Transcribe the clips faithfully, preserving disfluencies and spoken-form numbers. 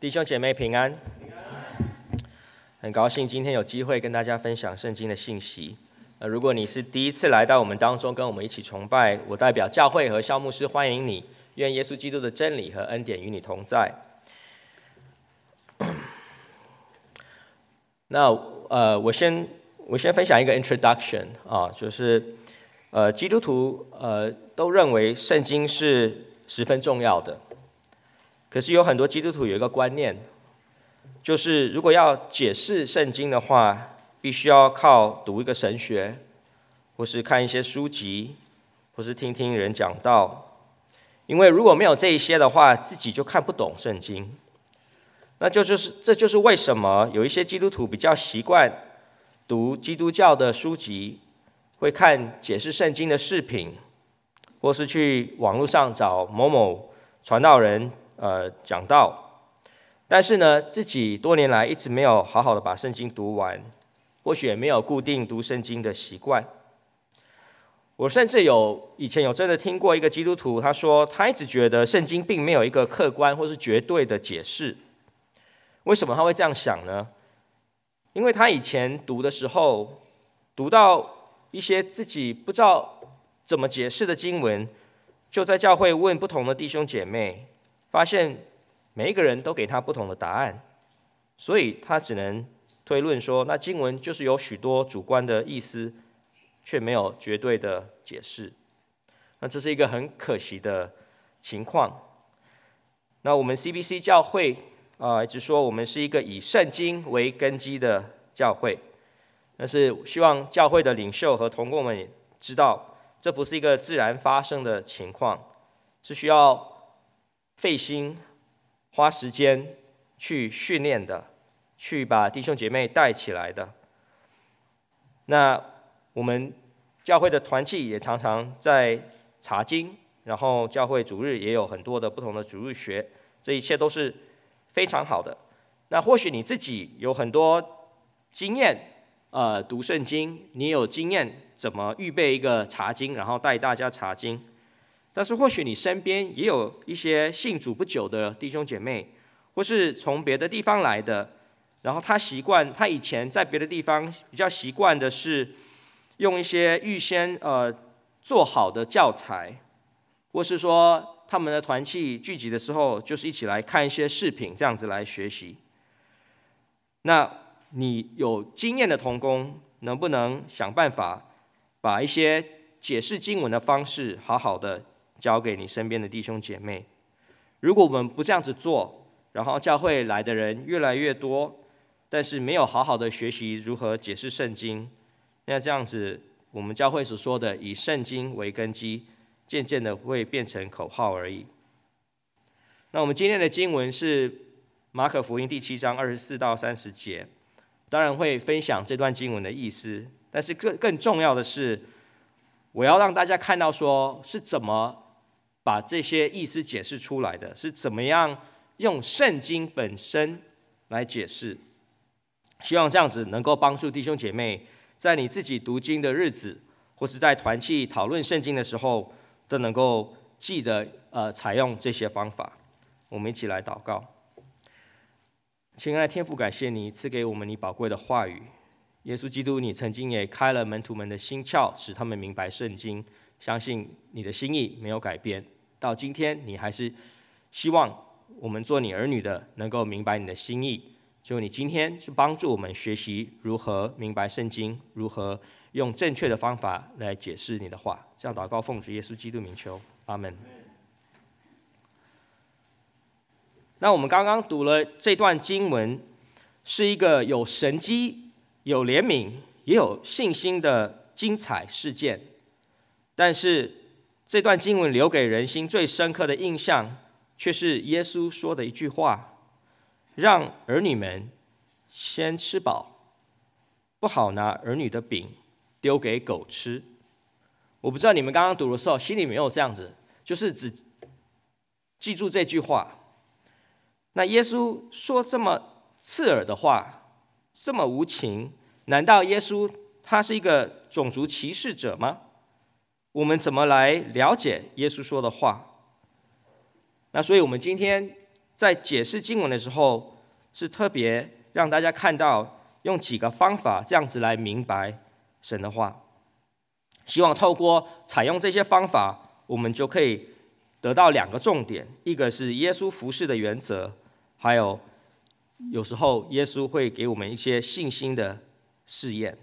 弟兄姐妹平安，很高兴今天有机会跟大家分享圣经的信息。呃，如果你是第一次来到我们当中，跟我们一起崇拜，我代表教会和萧牧师欢迎你。愿耶稣基督的真理和恩典与你同在。那呃，我先我先分享一个 introduction 啊，就是呃，基督徒呃都认为圣经是十分重要的。可是有很多基督徒有一个观念，就是如果要解释圣经的话，必须要靠读一个神学，或是看一些书籍，或是听听人讲道。因为如果没有这一些的话，自己就看不懂圣经。那就就是这就是为什么有一些基督徒比较习惯读基督教的书籍，会看解释圣经的视频，或是去网络上找某某传道人呃讲道。但是呢，自己多年来一直没有好好的把圣经读完，或许也没有固定读圣经的习惯。我甚至有以前有真的听过一个基督徒，他说他一直觉得圣经并没有一个客观或是绝对的解释。为什么他会这样想呢？因为他以前读的时候，读到一些自己不知道怎么解释的经文，就在教会问不同的弟兄姐妹，发现每一个人都给他不同的答案，所以他只能推论说，那经文就是有许多主观的意思，却没有绝对的解释。那这是一个很可惜的情况。那我们 C B C 教会啊、呃，一直说我们是一个以圣经为根基的教会，但是希望教会的领袖和同工们也知道，这不是一个自然发生的情况，是需要费心花时间去训练的，去把弟兄姐妹带起来的。那我们教会的团契也常常在查经，然后教会主日也有很多的不同的主日学，这一切都是非常好的。那或许你自己有很多经验，呃，读圣经，你有经验怎么预备一个查经，然后带大家查经。但是或许你身边也有一些信主不久的弟兄姐妹，或是从别的地方来的，然后他习惯，他以前在别的地方比较习惯的是用一些预先呃做好的教材，或是说他们的团契聚集的时候，就是一起来看一些视频，这样子来学习。那你有经验的同工，能不能想办法把一些解释经文的方式好好的交给你身边的弟兄姐妹？如果我们不这样子做，然后教会来的人越来越多，但是没有好好的学习如何解释圣经，那这样子我们教会所说的以圣经为根基，渐渐的会变成口号而已。那我们今天的经文是马可福音第七章二十四到三十节，当然会分享这段经文的意思，但是更更重要的是，我要让大家看到说是怎么把这些意思解释出来的，是怎么样用圣经本身来解释。希望这样子能够帮助弟兄姐妹，在你自己读经的日子，或是在团契讨论圣经的时候，都能够记得呃采用这些方法。我们一起来祷告。亲爱的天父，感谢你赐给我们你宝贵的话语。耶稣基督，你曾经也开了门徒们的心窍，使他们明白圣经，相信你的心意没有改变。到今天，你还是希望我们做你儿女的能够明白你的心意。就你今天是帮助我们学习如何明白圣经，如何用正确的方法来解释你的话。这样祷告，奉主耶稣基督名求，阿们。那我们刚刚读了这段经文，是一个有神迹、有怜悯、也有信心的精彩事件。但是这段经文留给人心最深刻的印象，却是耶稣说的一句话：让儿女们先吃饱，不好拿儿女的饼丢给狗吃。我不知道你们刚刚读的时候，心里没有这样子，就是只记住这句话。那耶稣说这么刺耳的话，这么无情，难道耶稣他是一个种族歧视者吗？我们怎么来了解耶稣说的话？那所以我们今天在解释经文的时候，是特别让大家看到用几个方法这样子来明白神的话。希望透过采用这些方法，我们就可以得到两个重点，一个是耶稣服事的原则，还有有时候耶稣会给我们一些信心的试验。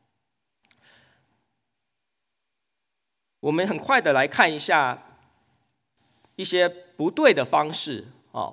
我们很快的来看一下一些不对的方式哦。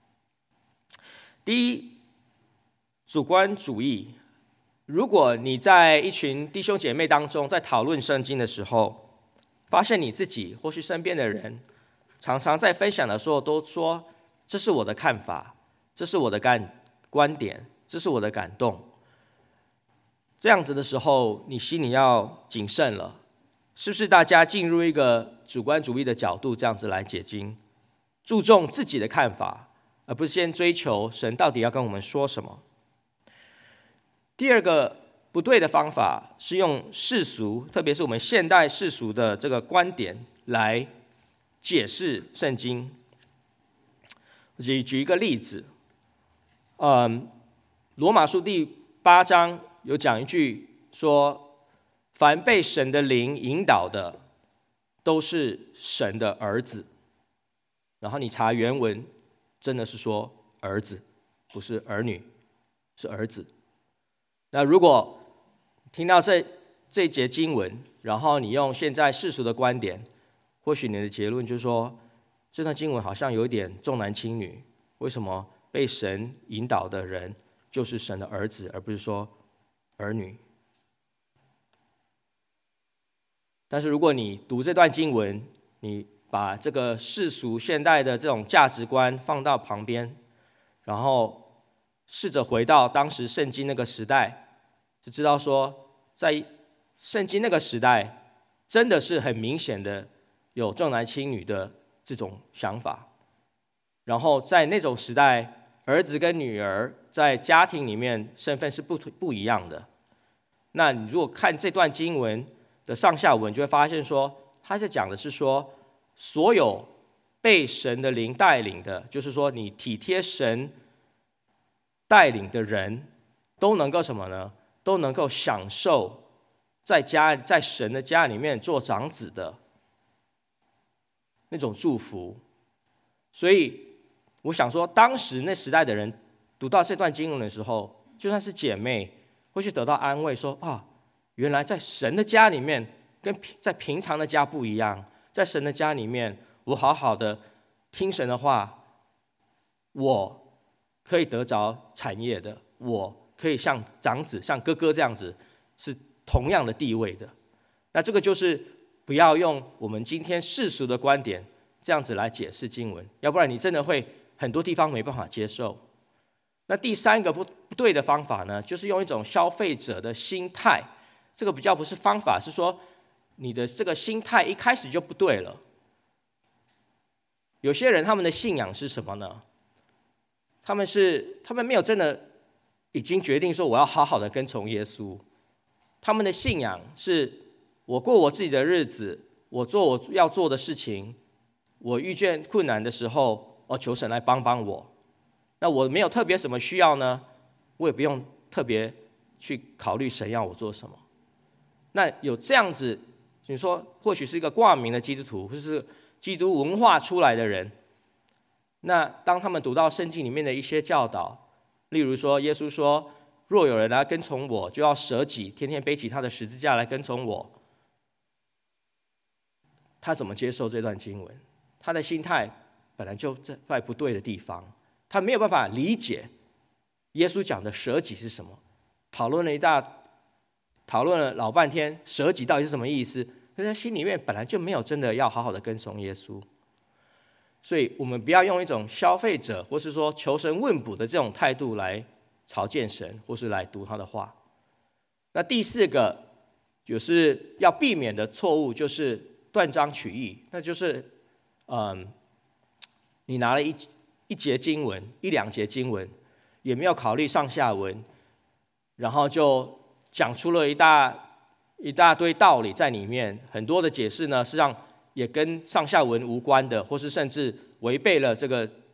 第一，主观主义。如果你在一群弟兄姐妹当中在讨论圣经的时候，发现你自己或是身边的人常常在分享的时候都说这是我的看法，这是我的感观点，这是我的感动，这样子的时候你心里要谨慎了，是不是大家进入一个主观主义的角度这样子来解经，注重自己的看法，而不是先追求神到底要跟我们说什么。第二个不对的方法是用世俗，特别是我们现代世俗的这个观点来解释圣经。举举一个例子，嗯，罗马书第八章有讲一句说，凡被神的灵引导的，都是神的儿子。然后你查原文，真的是说儿子，不是儿女，是儿子。那如果听到这这一节经文，然后你用现在世俗的观点，或许你的结论就是说，这段经文好像有一点重男轻女。为什么被神引导的人就是神的儿子，而不是说儿女？但是如果你读这段经文，你把这个世俗现代的这种价值观放到旁边，然后试着回到当时圣经那个时代，就知道说，在圣经那个时代，真的是很明显的有重男轻女的这种想法。然后在那种时代，儿子跟女儿在家庭里面身份是不不一样的。那你如果看这段经文的上下文，就会发现说，他在讲的是说，所有被神的灵带领的，就是说你体贴神带领的人，都能够什么呢？都能够享受在家在神的家里面做长子的那种祝福。所以我想说，当时那时代的人读到这段经文的时候，就算是姐妹会去得到安慰说，啊，原来在神的家里面跟在平常的家不一样，在神的家里面，我好好的听神的话，我可以得着产业的，我可以像长子像哥哥这样子是同样的地位的。那这个就是不要用我们今天世俗的观点这样子来解释经文，要不然你真的会很多地方没办法接受。那第三个不不对的方法呢，就是用一种消费者的心态，这个比较不是方法，是说你的这个心态一开始就不对了。有些人他们的信仰是什么呢？他们是他们没有真的已经决定说我要好好的跟从耶稣，他们的信仰是我过我自己的日子，我做我要做的事情，我遇见困难的时候，我求神来帮帮我。那我没有特别什么需要呢，我也不用特别去考虑神要我做什么。那有这样子，你说或许是一个挂名的基督徒，或是基督文化出来的人，那当他们读到圣经里面的一些教导，例如说耶稣说，若有人来跟从我，就要舍己，天天背起他的十字架来跟从我。他怎么接受这段经文？他的心态本来就在不对的地方，他没有办法理解耶稣讲的舍己是什么。讨论了一大，讨论了老半天，舍己到底是什么意思？可是他心里面本来就没有真的要好好的跟从耶稣。所以我们不要用一种消费者或是说求神问卜的这种态度来朝见神，或是来读他的话。那第四个就是要避免的错误，就是断章取义。那就是嗯，你拿了一一节经文，一两节经文，也没有考虑上下文，然后就讲出了一大一大堆道理在里面。很多的解释呢，实际上也跟上下文无关的，或是甚至违背了这个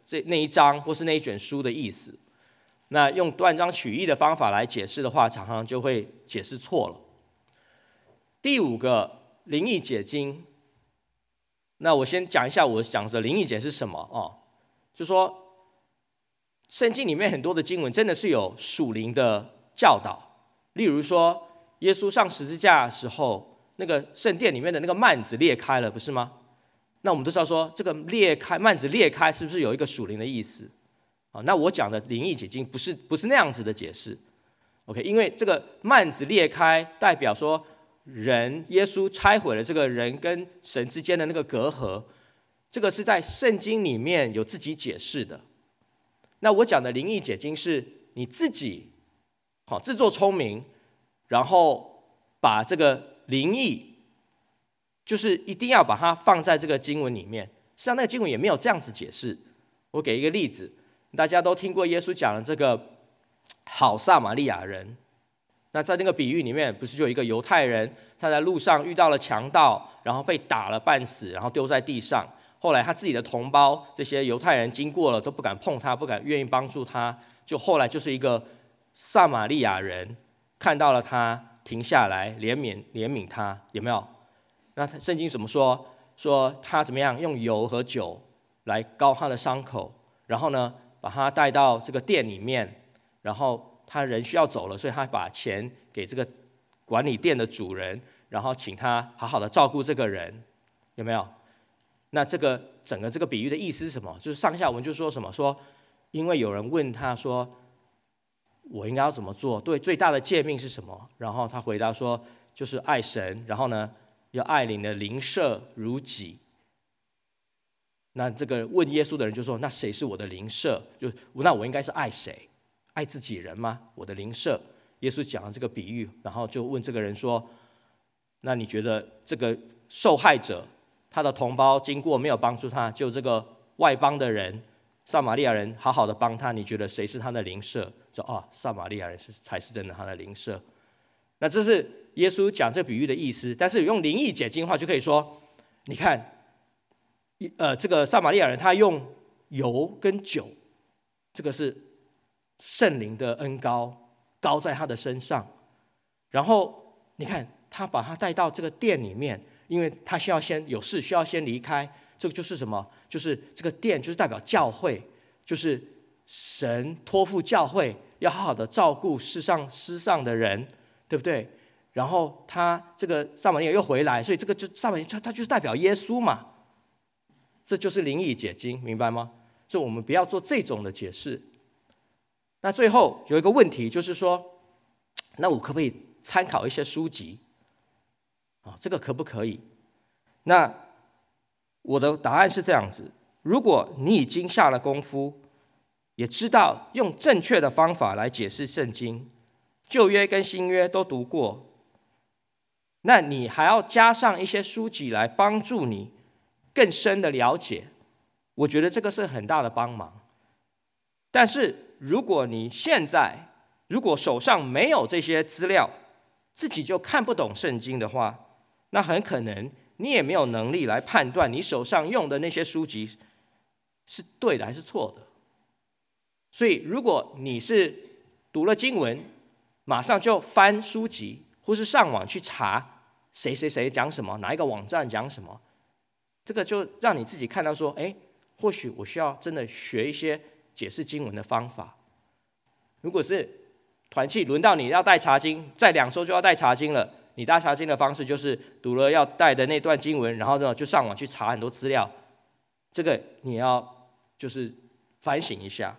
这那一章或是那一卷书的意思。那用断章取义的方法来解释的话，常常就会解释错了。第五个灵意解经，那我先讲一下我讲的灵意解是什么哦，就说圣经里面很多的经文真的是有属灵的教导，例如说耶稣上十字架的时候，那个圣殿里面的那个幔子裂开了，不是吗？那我们都知道说，这个裂开幔子裂开是不是有一个属灵的意思？啊，那我讲的灵意解经不是不是那样子的解释 ，OK？ 因为这个幔子裂开代表说，人耶稣拆毁了这个人跟神之间的那个隔阂，这个是在圣经里面有自己解释的。那我讲的灵意解经是你自己好自作聪明，然后把这个灵意，就是一定要把它放在这个经文里面。实际上那个经文也没有这样子解释。我给一个例子。大家都听过耶稣讲的这个好撒玛利亚人，那在那个比喻里面，不是就有一个犹太人，他在路上遇到了强盗，然后被打了半死，然后丢在地上。后来他自己的同胞这些犹太人经过了都不敢碰他，不敢愿意帮助他。就后来就是一个撒玛利亚人看到了他，停下来怜悯怜悯他，有没有？那圣经怎么说？说他怎么样用油和酒来膏他的伤口，然后呢？把他带到这个店里面，然后他人需要走了，所以他把钱给这个管理店的主人，然后请他好好的照顾这个人，有没有？那这个整个这个比喻的意思是什么？就是上下文就说什么？说因为有人问他说，我应该要怎么做？对，最大的诫命是什么？然后他回答说，就是爱神，然后呢，要爱你的邻舍如己。那这个问耶稣的人就说：“那谁是我的邻舍？就那我应该是爱谁？爱自己人吗？我的邻舍？”耶稣讲了这个比喻，然后就问这个人说：“那你觉得这个受害者他的同胞经过没有帮助他，就这个外邦的人撒玛利亚人好好的帮他，你觉得谁是他的邻舍？”说：“哦，撒玛利亚人是才是真的他的邻舍。”那这是耶稣讲这比喻的意思。但是用灵意解经的话，就可以说：“你看。”呃，这个撒玛利亚人他用油跟酒，这个是圣灵的恩膏膏在他的身上，然后你看他把他带到这个店里面，因为他需要先有事需要先离开，这个就是什么？就是这个店就是代表教会，就是神托付教会要好好的照顾世上世上的人，对不对？然后他这个撒玛利亚又回来，所以这个就撒玛利亚他就是代表耶稣嘛。这就是灵意解经，明白吗？所以我们不要做这种的解释。那最后有一个问题，就是说，那我可不可以参考一些书籍？啊，这个可不可以？那我的答案是这样子：如果你已经下了功夫，也知道用正确的方法来解释圣经，旧约跟新约都读过，那你还要加上一些书籍来帮助你更深的了解，我觉得这个是很大的帮忙。但是如果你现在如果手上没有这些资料，自己就看不懂圣经的话，那很可能你也没有能力来判断你手上用的那些书籍是对的还是错的。所以如果你是读了经文，马上就翻书籍，或是上网去查谁谁谁讲什么，哪一个网站讲什么，这个就让你自己看到说，哎，或许我需要真的学一些解释经文的方法。如果是团契轮到你要带查经，在两周就要带查经了，你带查经的方式就是读了要带的那段经文，然后呢就上网去查很多资料，这个你要就是反省一下。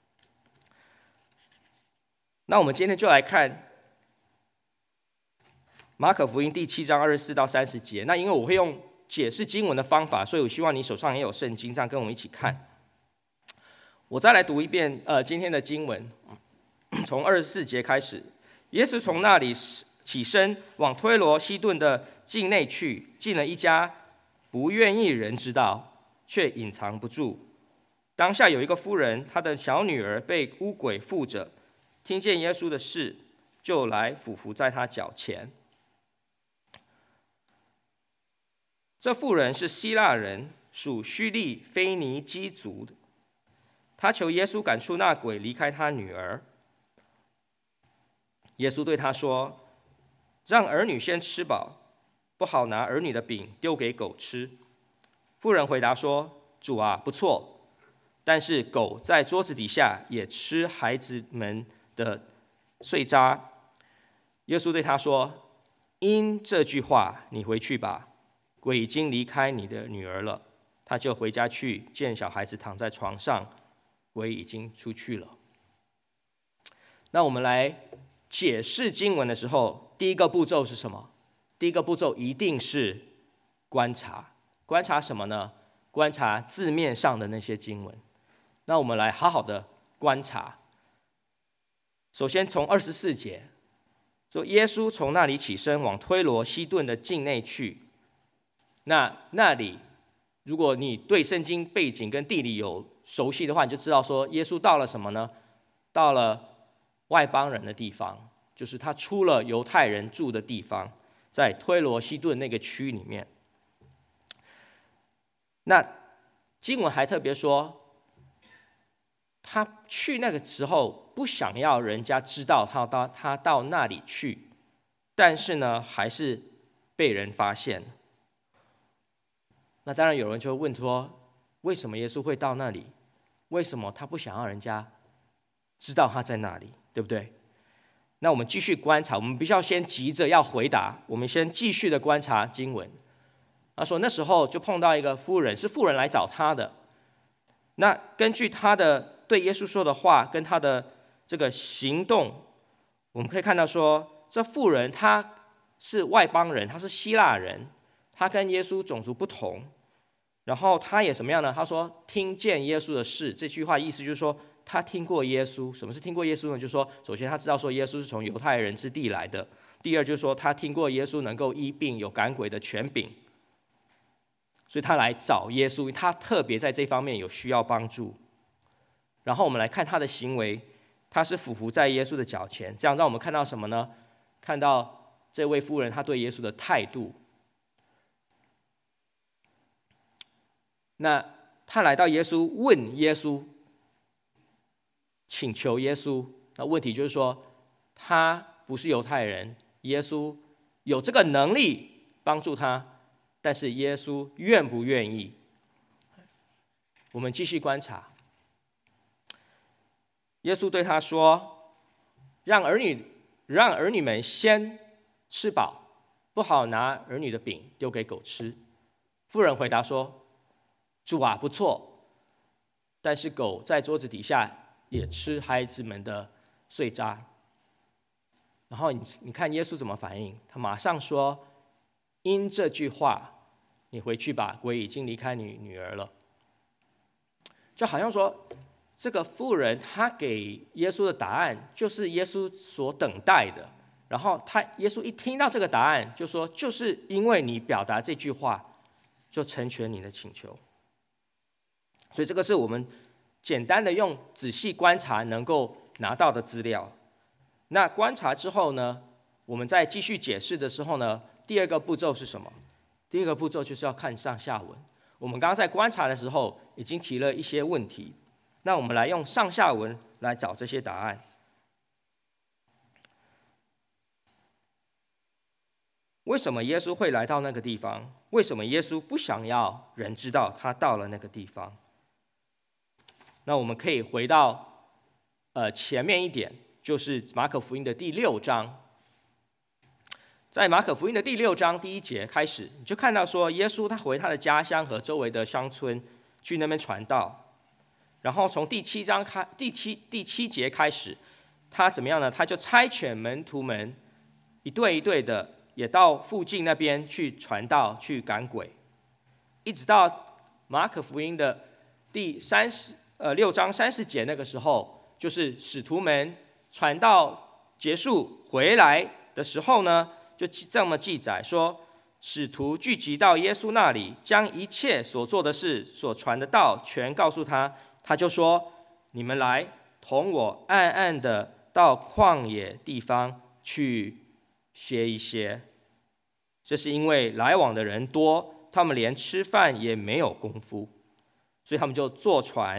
那我们今天就来看马可福音第七章二十四到三十节。那因为我会用解释经文的方法，所以我希望你手上也有圣经，这样跟我们一起看。我再来读一遍呃今天的经文，从二十四节开始。耶稣从那里起身，往推罗西顿的境内去，进了一家，不愿意人知道，却隐藏不住。当下有一个妇人，她的小女儿被污鬼附着，听见耶稣的事，就来俯伏在他脚前。这妇人是希腊人，属叙利腓尼基族的。 他求耶稣赶出那鬼，离开他女儿。耶稣对他说：让儿女先吃饱，不好拿儿女的饼丢给狗吃。妇人回答说：主啊，不错，但是狗在桌子底下也吃孩子们的碎渣。耶稣对他说：因这句话，你回去吧，鬼已经离开你的女儿了。他就回家去，见小孩子躺在床上，鬼已经出去了。那我们来解释经文的时候，第一个步骤是什么？第一个步骤一定是观察。观察什么呢？观察字面上的那些经文。那我们来好好的观察。首先从二十四节说，耶稣从那里起身，往推罗西顿的境内去。那那里，如果你对圣经背景跟地理有熟悉的话，你就知道说，耶稣到了什么呢？到了外邦人的地方，就是他出了犹太人住的地方，在推罗西顿那个区里面。那经文还特别说，他去那个时候不想要人家知道他到他到那里去，但是呢，还是被人发现。那当然有人就会问说，为什么耶稣会到那里？为什么他不想要人家知道他在那里，对不对？那我们继续观察，我们不需要先急着要回答，我们先继续的观察经文。他说那时候就碰到一个妇人，是妇人来找他的。那根据他的对耶稣说的话跟他的这个行动，我们可以看到说，这妇人她是外邦人，她是希腊人，她跟耶稣种族不同。然后她也怎么样呢？她说听见耶稣的事，这句话意思就是说她听过耶稣。什么是听过耶稣呢？就是说首先她知道说耶稣是从犹太人之地来的，第二就是说她听过耶稣能够医病有赶鬼的权柄，所以他来找耶稣，他特别在这方面有需要帮助。然后我们来看他的行为，他是俯伏在耶稣的脚前，这样让我们看到什么呢？看到这位妇人他对耶稣的态度。那他来到耶稣，问耶稣，请求耶稣。那问题就是说，他不是犹太人，耶稣有这个能力帮助他。但是耶稣愿不愿意？我们继续观察。耶稣对他说：让儿女让儿女们先吃饱，不好拿儿女的饼丢给狗吃。妇人回答说：主啊，不错，但是狗在桌子底下也吃孩子们的碎渣。然后 你, 你看耶稣怎么反应？他马上说：因这句话，你回去吧，鬼已经离开你女儿了。就好像说，这个妇人她给耶稣的答案，就是耶稣所等待的。然后他耶稣一听到这个答案，就说：就是因为你表达这句话，就成全你的请求。所以这个是我们简单的用仔细观察能够拿到的资料。那观察之后呢，我们在继续解释的时候呢，第二个步骤是什么？第一个步骤就是要看上下文。我们刚刚在观察的时候已经提了一些问题，那我们来用上下文来找这些答案。为什么耶稣会来到那个地方？为什么耶稣不想要人知道他到了那个地方？那我们可以回到呃前面一点，就是马可福音的第六章。在马可福音的第六章第一节开始，你就看到说，耶稣他回他的家乡和周围的乡村去那边传道。然后从第七章开，第七第七节开始，他怎么样呢？他就差遣门徒们一队一队的，也到附近那边去传道、去赶鬼，一直到马可福音的第三十呃六章三十节那个时候，就是使徒们传道结束回来的时候呢。就这么记载说，使徒聚集到耶稣那里，将一切所做的事、所传的道全告诉他。他就说：你们来，同我暗暗的到旷野地方去歇一歇。这是因为来往的人多，他们连吃饭也没有功夫，所以他们就坐船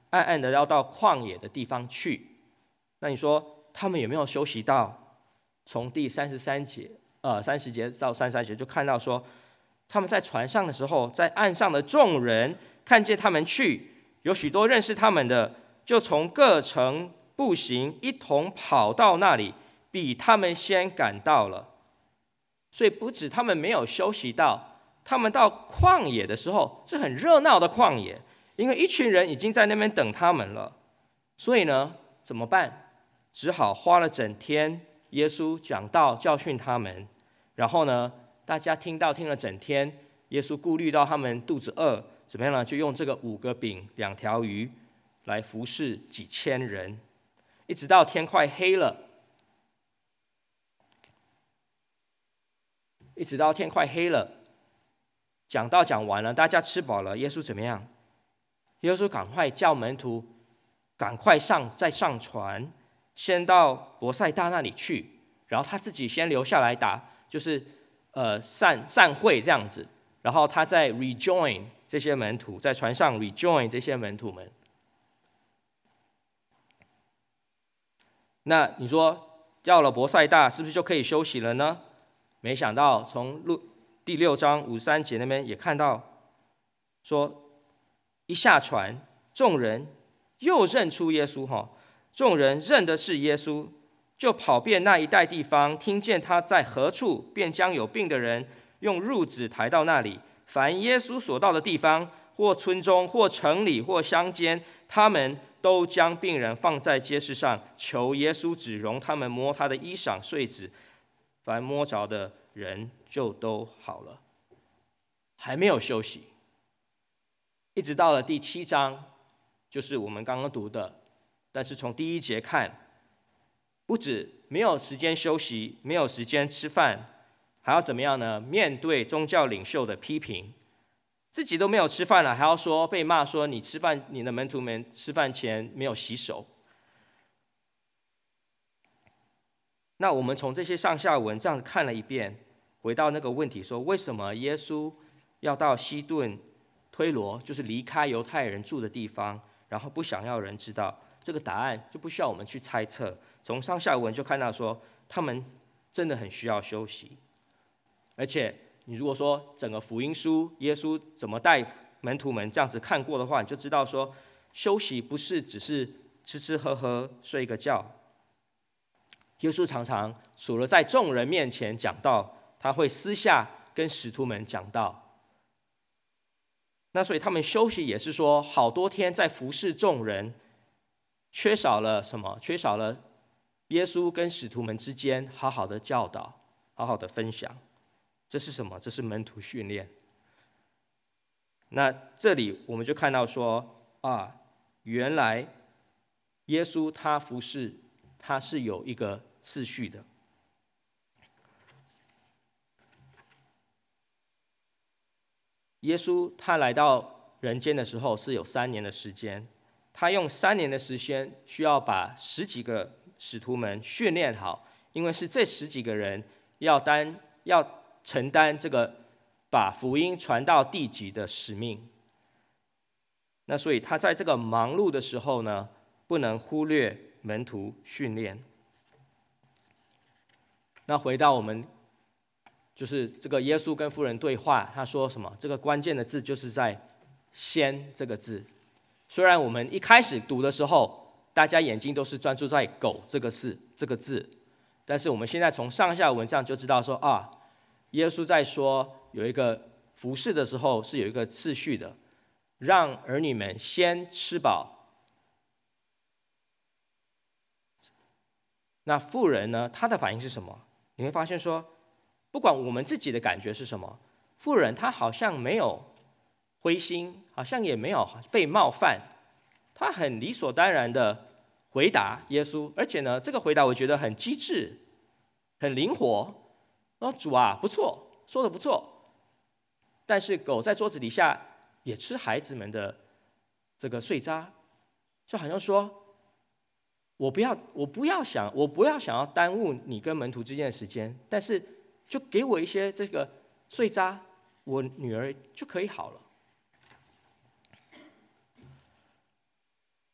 暗暗的要到旷野的地方去。那你说他们有没有休息到？从第三十三节，呃，三十节到三十三节就看到说，他们在船上的时候，在岸上的众人看见他们去，有许多认识他们的，就从各城步行，一同跑到那里，比他们先赶到了。所以不止他们没有休息到，他们到旷野的时候是很热闹的旷野，因为一群人已经在那边等他们了。所以呢，怎么办？只好花了整天，耶稣讲道教训他们。然后呢，大家听到听了整天，耶稣顾虑到他们肚子饿，怎么样呢？就用这个五个饼两条鱼来服侍几千人，一直到天快黑了，一直到天快黑了，讲道讲完了，大家吃饱了，耶稣怎么样？耶稣赶快叫门徒赶快上再上船，先到伯赛大那里去，然后他自己先留下来打，就是呃散散会这样子，然后他再 rejoin 这些门徒，在船上 rejoin 这些门徒们。那你说到了伯赛大，是不是就可以休息了呢？没想到从路第六章五十三节那边也看到说，一下船，众人又认出耶稣哈，众人认的是耶稣，就跑遍那一带地方，听见他在何处，便将有病的人用褥子抬到那里。凡耶稣所到的地方，或村中，或城里，或乡间，他们都将病人放在街市上，求耶稣只容他们摸他的衣裳繸子，凡摸着的人就都好了。还没有休息，一直到了第七章，就是我们刚刚读的。但是从第一节看，不止没有时间休息，没有时间吃饭，还要怎么样呢？面对宗教领袖的批评，自己都没有吃饭了，还要说被骂说你吃饭，你的门徒们吃饭前没有洗手。那我们从这些上下文这样子看了一遍，回到那个问题说，为什么耶稣要到西顿推罗，就是离开犹太人住的地方，然后不想要人知道？这个答案就不需要我们去猜测，从上下文就看到说，他们真的很需要休息。而且你如果说整个福音书耶稣怎么带门徒们这样子看过的话，你就知道说，休息不是只是吃吃喝喝睡一个觉。耶稣常常除了在众人面前讲道，他会私下跟使徒们讲道。那所以他们休息也是说，好多天在服侍众人，缺少了什么？缺少了耶稣跟使徒们之间好好的教导，好好的分享。这是什么？这是门徒训练。那这里我们就看到说，啊，原来耶稣他服侍，他是有一个次序的。耶稣他来到人间的时候是有三年的时间，他用三年的时间需要把十几个使徒们训练好，因为是这十几个人要担要承担这个把福音传到地极的使命。那所以他在这个忙碌的时候呢，不能忽略门徒训练。那回到我们就是这个耶稣跟妇人对话，他说什么？这个关键的字就是在先这个字。虽然我们一开始读的时候，大家眼睛都是专注在狗这个字这个字，但是我们现在从上下文上就知道说，啊，耶稣在说有一个服事的时候是有一个次序的，让儿女们先吃饱。那妇人呢，她的反应是什么？你会发现说，不管我们自己的感觉是什么，妇人她好像没有灰心，好像也没有被冒犯，她很理所当然的回答耶稣，而且呢，这个回答我觉得很机智，很灵活。说主啊，不错，说的不错，但是狗在桌子底下也吃孩子们的这个碎渣，就好像说，我不要，我不要想，我不要想要耽误你跟门徒之间的时间，但是就给我一些这个碎渣，我女儿就可以好了。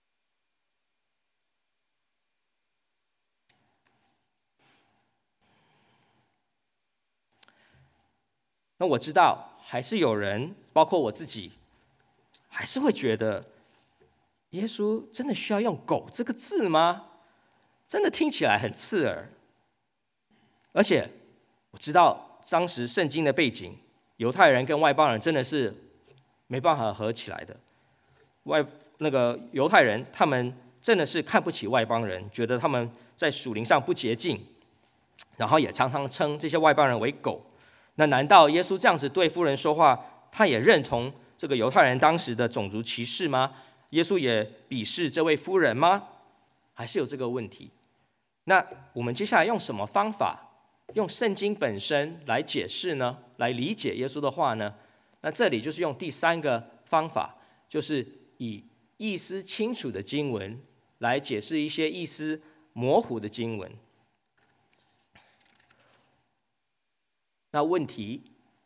那我知道还是有人，包括我自己，还是会觉得耶稣真的需要用狗这个字吗？真的听起来很刺耳。而且我知道当时圣经的背景，犹太人跟外邦人真的是没办法合起来的。外那个犹太人他们真的是看不起外邦人，觉得他们在属灵上不洁净，然后也常常称这些外邦人为狗。那难道耶稣这样子对妇人说话，他也认同这个犹太人当时的种族歧视吗？耶稣也鄙视这位妇人吗？还是有这个问题？那我们接下来用什么方法，用圣经本身来解释呢？来理解耶稣的话呢？那这里就是用第三个方法，就是以意思清楚的经文来解释一些意思模糊的经文。那问题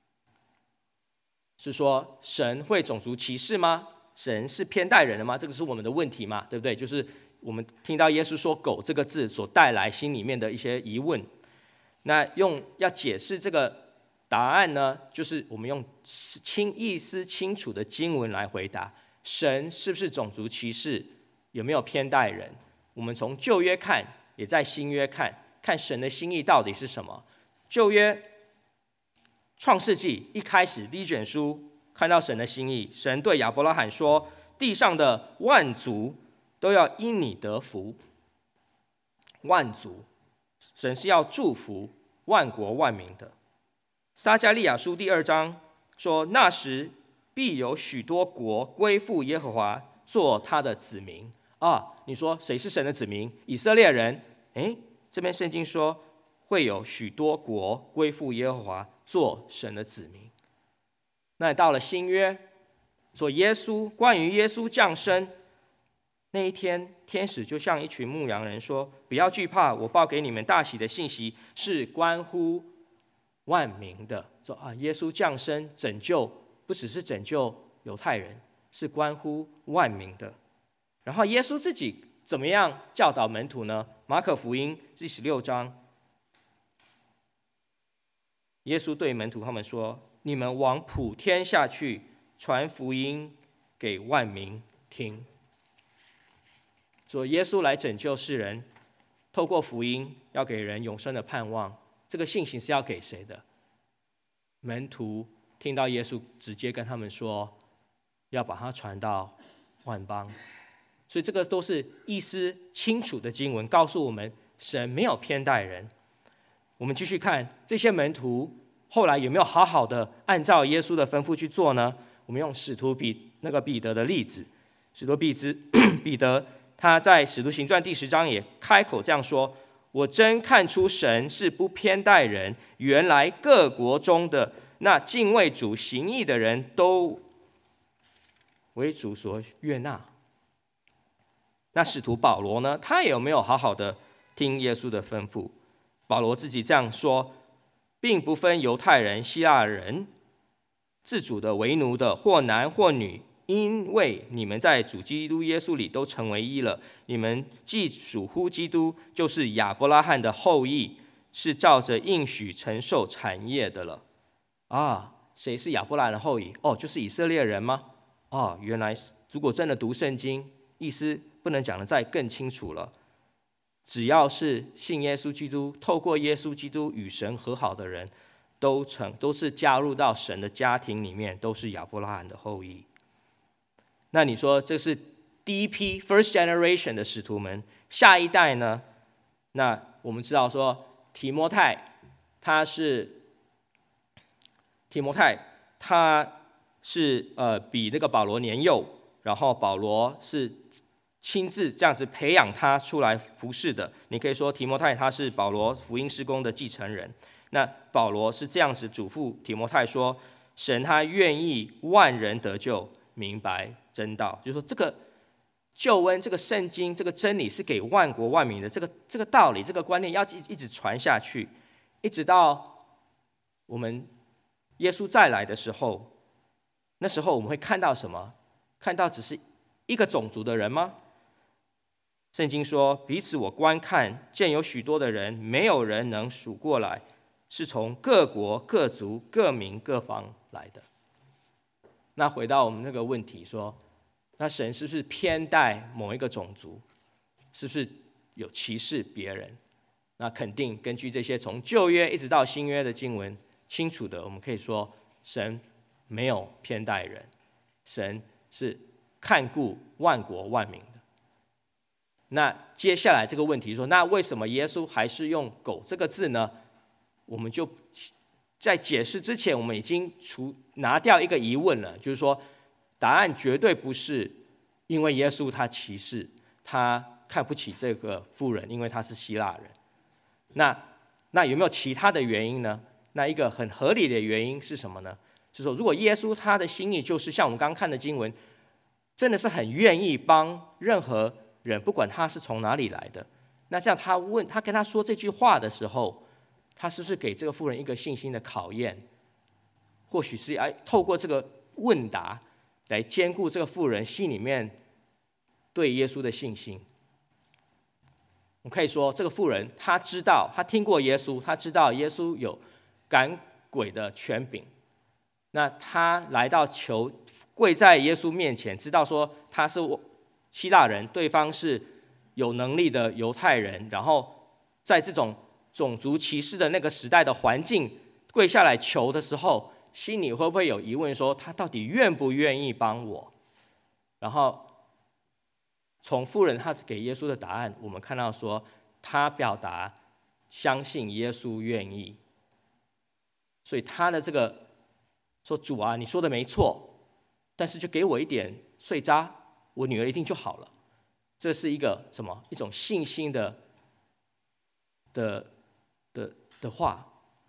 是说，神会种族歧视吗？神是偏待人的吗？这个是我们的问题嘛，对不对？就是我们听到耶稣说“狗”这个字所带来心里面的一些疑问。那用要解释这个答案呢，就是我们用清意思清楚的经文来回答：神是不是种族歧视？有没有偏待人？我们从旧约看，也在新约看，看神的心意到底是什么。旧约创世纪一开始第一卷书看到神的心意，神对亚伯拉罕说：地上的万族都要因你得福。万族，神是要祝福万国万民的。撒迦利亚书第二章说：那时必有许多国归附耶和华，做他的子民。啊，你说谁是神的子民？以色列人。诶，这边圣经说会有许多国归附耶和华，做神的子民。那到了新约，说耶稣，关于耶稣降生那一天，天使就向一群牧羊人说：不要惧怕，我报给你们大喜的信息，是关乎万民的。说啊，耶稣降生拯救，不只是拯救犹太人，是关乎万民的。然后耶稣自己怎么样教导门徒呢？马可福音第十六章，耶稣对门徒他们说：你们往普天下去，传福音给万民听。说耶稣来拯救世人，透过福音要给人永生的盼望。这个信息是要给谁的？门徒听到耶稣直接跟他们说，要把它传到万邦。所以这个都是意思清楚的经文，告诉我们神没有偏待人。我们继续看这些门徒后来有没有好好的按照耶稣的吩咐去做呢？我们用使徒彼那个彼得的例子，使徒彼得彼得他在使徒行传第十章也开口这样说：我真看出神是不偏待人，原来各国中的那敬畏主行义的人都为主所悦纳。那使徒保罗呢？他有没有好好的听耶稣的吩咐？保罗自己这样说，并不分犹太人、希腊人，自主的、为奴的，或男或女，因为你们在主基督耶稣里都成为一了。你们既属乎基督，就是亚伯拉罕的后裔，是照着应许承受产业的了。啊，谁是亚伯拉罕的后裔？哦，就是以色列人吗？哦，原来如果真的读圣经，意思不能讲得再更清楚了。只要是信耶稣基督，透过耶稣基督与神和好的人，都成都是加入到神的家庭里面，都是亚伯拉罕的后裔。那你说这是第一批 first generation 的使徒们，下一代呢？那我们知道说提摩太，他是提摩太，他是呃比那个保罗年幼，然后保罗是亲自这样子培养他出来服侍的。你可以说提摩太他是保罗福音事工的继承人。那保罗是这样子嘱咐提摩太说：神他愿意万人得救，明白真道。就是说这个救恩，这个圣经，这个真理是给万国万民的。这个这个道理，这个观念要一直传下去，一直到我们耶稣再来的时候。那时候我们会看到什么？看到只是一个种族的人吗？圣经说：彼此我观看，见有许多的人，没有人能数过来， 是从各国、各族、各民、各方来的。那回到我们那个问题说，那神是不是偏待某一个种族？是不是有歧视别人？那肯定根据这些从旧约一直到新约的经文，清楚的我们可以说，神没有偏待人，神是看顾万国万民的。那接下来这个问题说，那为什么耶稣还是用狗这个字呢？我们就在解释之前，我们已经除拿掉一个疑问了，就是说，答案绝对不是因为耶稣他歧视，他看不起这个妇人，因为他是希腊人。那那有没有其他的原因呢？那一个很合理的原因是什么呢？就是说，如果耶稣他的心意就是像我们刚刚看的经文，真的是很愿意帮任何人，不管他是从哪里来的，那这样他问他跟他说这句话的时候，他是不是给这个妇人一个信心的考验？或许是哎，透过这个问答来兼顾这个妇人心里面对耶稣的信心。我可以说，这个妇人她知道，她听过耶稣，她知道耶稣有赶鬼的权柄。那她来到求，跪在耶稣面前，知道说他是希腊人，对方是有能力的犹太人，然后在这种种族歧视的那个时代的环境，跪下来求的时候，心里会不会有疑问说，他到底愿不愿意帮我？然后从妇人她给耶稣的答案，我们看到说，他表达相信耶稣愿意，所以他的这个说，主啊，你说的没错，但是就给我一点碎渣，我女儿一定就好了。这是一个什么？一种信心的的的的话。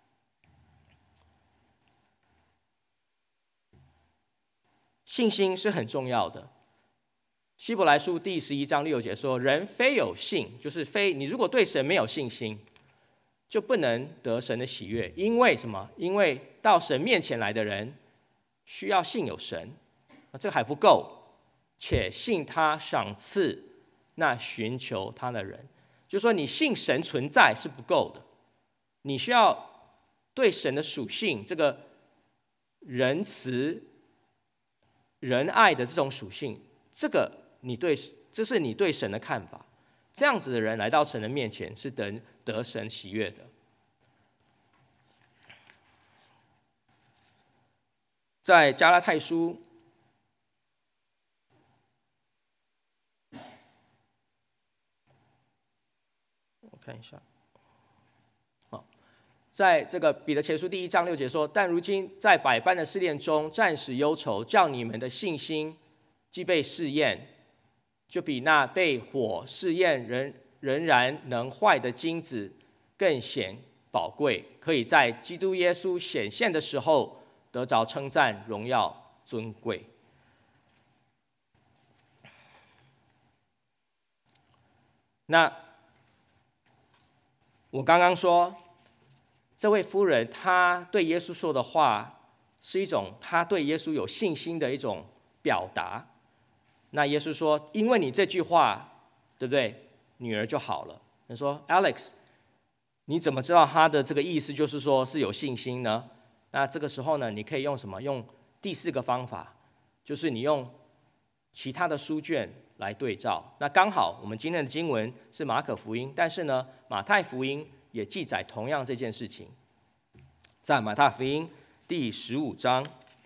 信心是很重要的。希伯来书第十一章六节说：“人非有信，就是非你如果对神没有信心，就不能得神的喜悦。因为什么？因为到神面前来的人，需要信有神，那这个还不够，且信他赏赐那寻求他的人。就是说，你信神存在是不够的，你需要对神的属性，这个仁慈、仁爱的这种属性，这个你对，这是你对神的看法。这样子的人来到神的面前，是得得神喜悦的。在加拉太书，我看一下。在这个彼得前书第一章六节说：“但如今在百般的试炼中，暂时忧愁，叫你们的信心既被试验，就比那被火试验仍仍然能坏的金子更显宝贵，可以在基督耶稣显现的时候得着称赞、荣耀、尊贵。”那我刚刚说，这位夫人她对耶稣说的话，是一种她对耶稣有信心的一种表达。那耶稣说：“因为你这句话，对不对？女儿就好了。”他说 ：“Alex， 你怎么知道他的这个意思就是说是有信心呢？”那这个时候呢，你可以用什么？用第四个方法，就是你用其他的书卷来对照。那刚好我们今天的经文是马可福音，但是呢，马太福音也记载同样这件事情。在马太福音第十五章，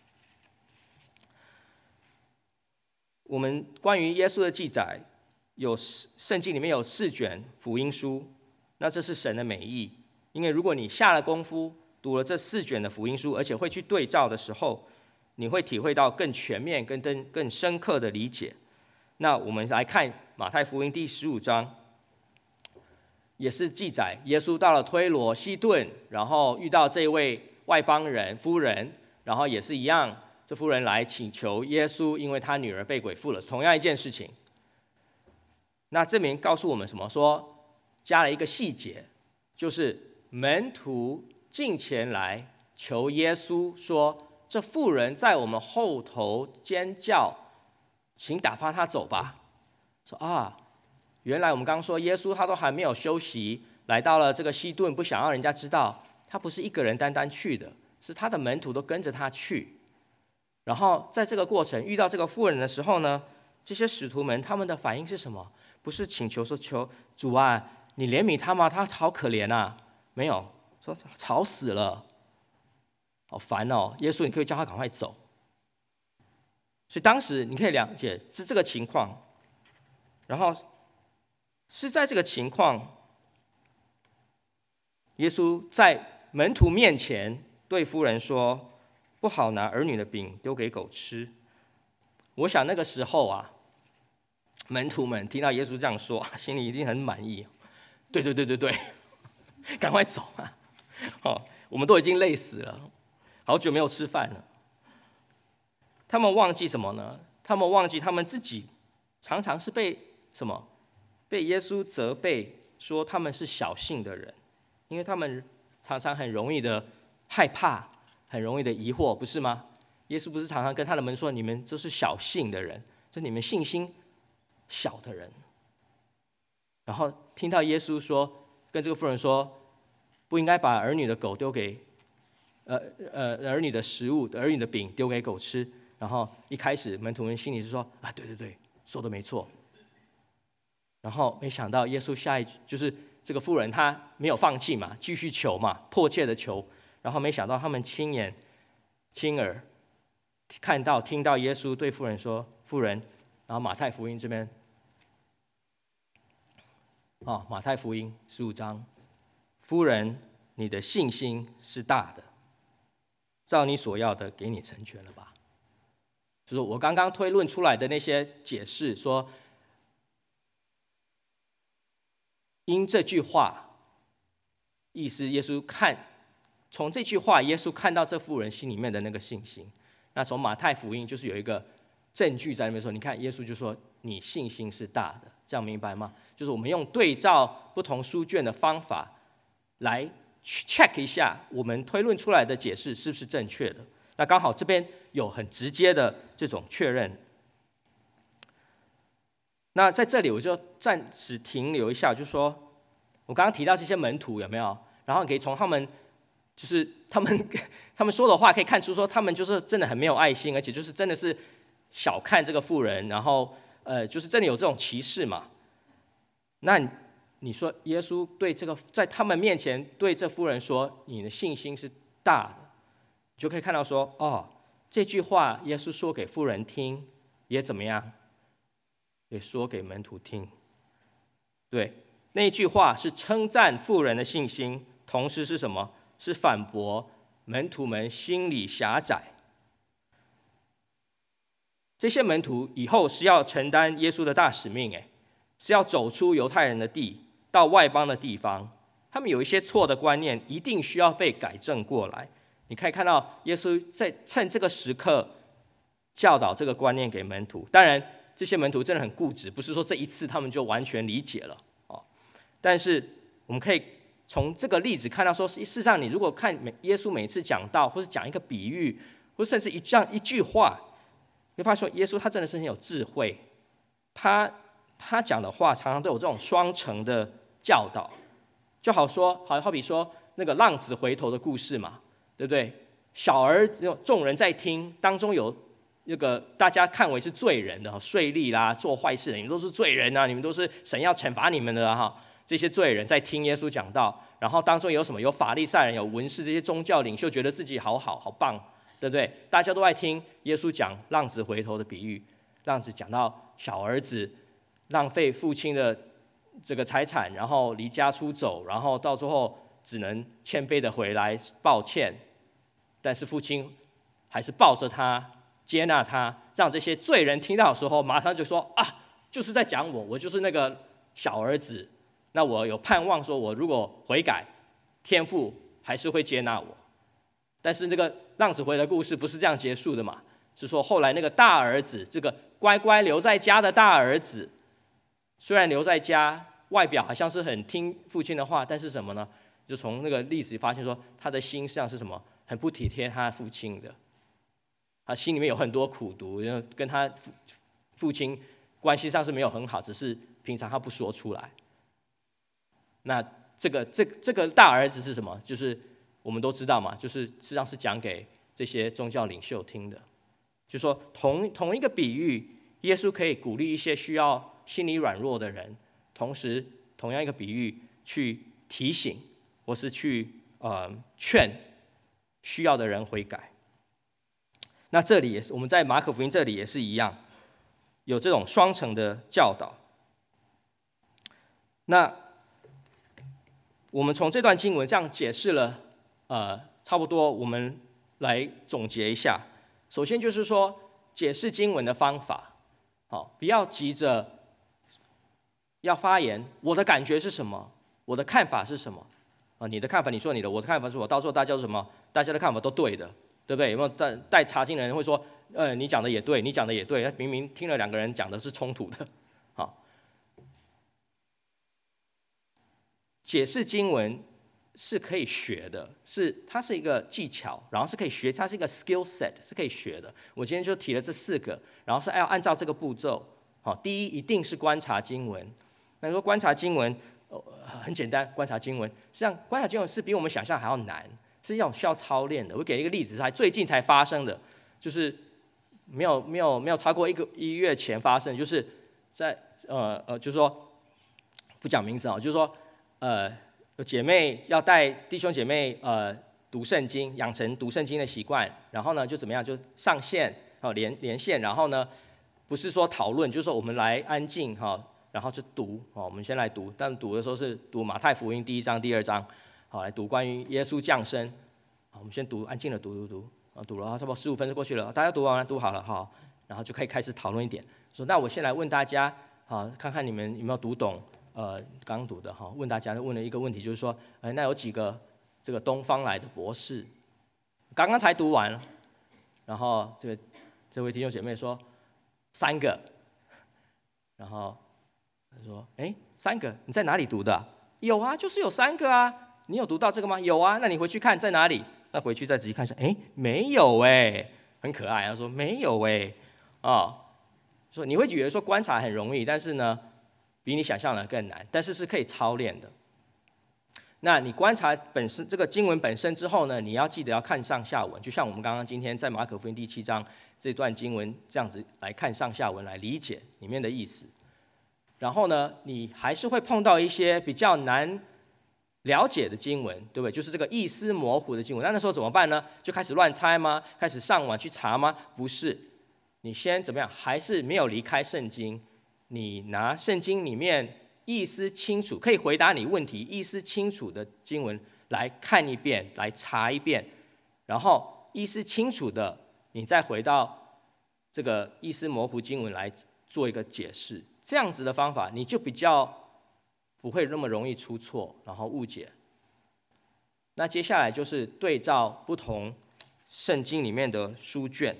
我们关于耶稣的记载，有圣经里面有四卷福音书，那这是神的美意。因为如果你下了功夫读了这四卷的福音书，而且会去对照的时候，你会体会到更全面、更更更深刻的理解。那我们来看马太福音第十五章，也是记载耶稣到了推罗西顿，然后遇到这位外邦人夫人，然后也是一样，这夫人来请求耶稣，因为他女儿被鬼附了，同样一件事情。那这边告诉我们什么？说加了一个细节，就是门徒进前来求耶稣说：“这妇人在我们后头尖叫，请打发她走吧。”说啊，原来我们刚刚说耶稣他都还没有休息，来到了这个西顿，不想让人家知道， 他不是一个人单单去的，是他的门徒都跟着他去。然后在这个过程遇到这个妇人的时候呢，这些使徒们他们的反应是什么？不是请求说求主啊，你怜悯他吗？他好可怜啊。没有，说吵死了，好烦哦。耶稣，你可以叫他赶快走。所以当时你可以了解是这个情况，然后是在这个情况，耶稣在门徒面前对妇人说：“不好拿儿女的饼丢给狗吃。”我想那个时候啊，门徒们听到耶稣这样说，心里一定很满意。对对对对对，赶快走啊！哦，我们都已经累死了，好久没有吃饭了。他们忘记什么呢？他们忘记他们自己常常是被什么？被耶稣责备说他们是小信的人，因为他们常常很容易的害怕，很容易的疑惑，不是吗？耶稣不是常常跟他的门说：“你们都是小信的人，就你们信心小的人。”然后听到耶稣说，跟这个妇人说，不应该把儿女的狗丢给，呃呃儿女的食物、儿女的饼丢给狗吃。然后一开始门徒们心里是说：“啊，对对对，说的没错。”然后没想到耶稣下一句就是这个妇人她没有放弃嘛，继续求嘛，迫切的求。然后没想到他们亲眼、亲耳看到、听到耶稣对妇人说：“妇人。”然后马太福音这边，哦，马太福音十五章，夫人，你的信心是大的，照你所要的给你成全了吧。就是我刚刚推论出来的那些解释说，因这句话，意思耶稣看，从这句话，耶稣看到这妇人心里面的那个信心。那从马太福音就是有一个证据在那边说，你看耶稣就说你信心是大的，这样明白吗？就是我们用对照不同书卷的方法来 check 一下我们推论出来的解释是不是正确的。那刚好这边有很直接的这种确认。那在这里我就暂时停留一下，就是说我刚刚提到这些门徒有没有？然后你可以从他们就是他们他们说的话可以看出，说他们就是真的很没有爱心，而且就是真的是小看这个妇人，然后呃，就是真的有这种歧视嘛。那你说耶稣对这个在他们面前对这妇人说你的信心是大的，你就可以看到说，哦，这句话耶稣说给妇人听，也怎么样？也说给门徒听。对，那一句话是称赞妇人的信心，同时是什么？是反驳门徒们心里狭窄。这些门徒以后是要承担耶稣的大使命，哎，是要走出犹太人的地，到外邦的地方。他们有一些错的观念，一定需要被改正过来。你可以看到耶稣在趁这个时刻教导这个观念给门徒。当然，这些门徒真的很固执，不是说这一次他们就完全理解了哦。但是我们可以从这个例子看到说，事实上你如果看耶稣每次讲道，或是讲一个比喻，或甚至一这样一句话，你会发现说耶稣他真的是很有智慧，他他讲的话常常都有这种双层的教导。就好说，好好比说那个浪子回头的故事嘛，对不对？小儿子众人在听，当中有那个大家看为是罪人的税吏啦，做坏事的，你们都是罪人啊，你们都是神要惩罚你们的哈。这些罪人在听耶稣讲道，然后当中有什么？有法利赛人，有文士，这些宗教领袖觉得自己好好好棒，对不对？大家都爱听耶稣讲浪子回头的比喻。浪子讲到小儿子浪费父亲的这个财产，然后离家出走，然后到最后只能谦卑的回来抱歉，但是父亲还是抱着他，接纳他，让这些罪人听到的时候，马上就说啊，就是在讲我，我就是那个小儿子。那我有盼望说，我如果悔改，天父还是会接纳我。但是这个浪子回的故事不是这样结束的嘛？是说后来那个大儿子，这个乖乖留在家的大儿子，虽然留在家，外表好像是很听父亲的话，但是什么呢？就从那个例子发现说，他的心上是什么？很不体贴他父亲的，他心里面有很多苦毒，跟他父父亲关系上是没有很好，只是平常他不说出来。那这个这这个大儿子是什么？就是我们都知道嘛，就是实际上是讲给这些宗教领袖听的。就说同同一个比喻，耶稣可以鼓励一些需要心理软弱的人，同时同样一个比喻去提醒或是去呃劝需要的人悔改。那这里也是我们在马可福音这里也是一样，有这种双层的教导。那我们从这段经文这样解释了，呃，差不多我们来总结一下。首先就是说，解释经文的方法，好，不要急着要发言，我的感觉是什么，我的看法是什么，啊，你的看法你说你的，我的看法是我，到时候大家说什么，大家的看法都对的，对不对？有没有带带查经的人会说，呃，你讲的也对，你讲的也对，明明听了两个人讲的是冲突的，好。解释经文是可以学的，是它是一个技巧，然后是可以学，它是一个 skill set， 是可以学的。我今天就提了这四个，然后是要按照这个步骤。好，第一一定是观察经文。那说观察经文，呃，很简单，观察经文，实际上观察经文是比我们想象还要难，是要需要操练的。我给一个例子，是最近才发生的，就是没有没有没有超过一个一月前发生，就是在呃呃，就是说不讲名字啊，就是说。呃，有姐妹要带弟兄姐妹呃读圣经，养成读圣经的习惯，然后呢就怎么样，就上线哦连连线，然后呢不是说讨论，就是说我们来安静哈，然后就读哦，我们先来读，但读的时候是读马太福音第一章、第二章，好来读关于耶稣降生，好我们先读安静的读读读，啊读了差不多十五分钟过去了，大家读完了读好了哈，然后就可以开始讨论一点，说那我先来问大家，好看看你们有没有读懂。呃，刚读的哈，问大家问了一个问题，就是说，呃，那有几个这个东方来的博士，刚刚才读完，然后这个这位弟兄姐妹说三个，然后他说，哎，三个，你在哪里读的？有啊，就是有三个啊，你有读到这个吗？有啊，那你回去看在哪里？那回去再仔细看一下，哎，没有哎，很可爱，他说没有哎，哦，说你会觉得说观察很容易，但是呢。比你想象的更难，但是是可以操练的。那你观察本身这个经文本身之后呢，你要记得要看上下文，就像我们刚刚今天在马可福音第七章这段经文这样子来看上下文来理解里面的意思。然后呢，你还是会碰到一些比较难了解的经文，对不对？就是这个意思模糊的经文。那那时候怎么办呢？就开始乱猜吗？开始上网去查吗？不是，你先怎么样？还是没有离开圣经。你拿圣经里面意思清楚，可以回答你问题、意思清楚的经文来看一遍，来查一遍，然后意思清楚的，你再回到这个意思模糊经文来做一个解释。这样子的方法，你就比较不会那么容易出错，然后误解。那接下来就是对照不同圣经里面的书卷。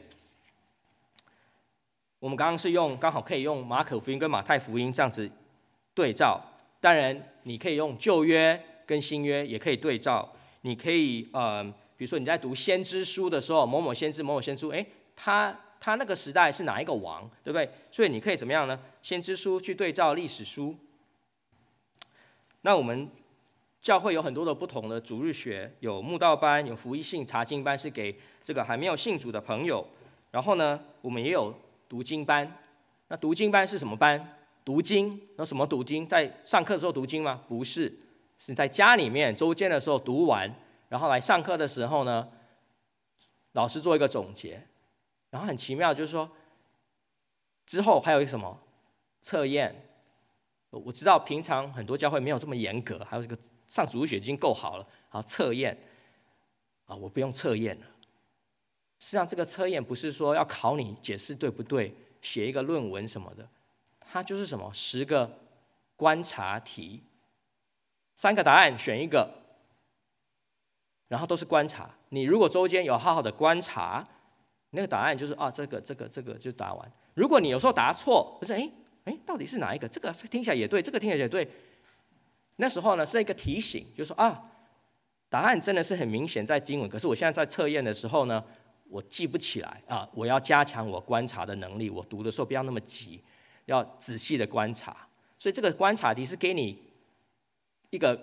我们刚刚是用刚好可以用马可福音跟马太福音这样子对照，当然你可以用旧约跟新约也可以对照。你可以呃，比如说你在读先知书的时候，某某先知某某先知书，哎，他他那个时代是哪一个王，对不对？所以你可以怎么样呢？先知书去对照历史书。那我们教会有很多的不同的主日学，有慕道班，有福音性查经班，是给这个还没有信主的朋友。然后呢，我们也有读经班。那读经班是什么班？读经。那什么读经？在上课的时候读经吗？不是，是在家里面周间的时候读完，然后来上课的时候呢，老师做一个总结。然后很奇妙，就是说之后还有一个什么测验。我知道平常很多教会没有这么严格，还有这个上主日学已经够好了，好测验啊，我不用测验了。实际上这个测验不是说要考你解释对不对，写一个论文什么的，它就是什么十个观察题，三个答案选一个，然后都是观察。你如果周间有好好的观察，那个答案就是啊这个这个这个就答完。如果你有时候答错，就是哎。哎，到底是哪一个？这个听起来也对，这个听起来也对。那时候呢，是一个提醒，就是说啊，答案真的是很明显在经文，可是我现在在测验的时候呢，我记不起来啊，我要加强我观察的能力，我读的时候不要那么急，要仔细的观察。所以这个观察题是给你一个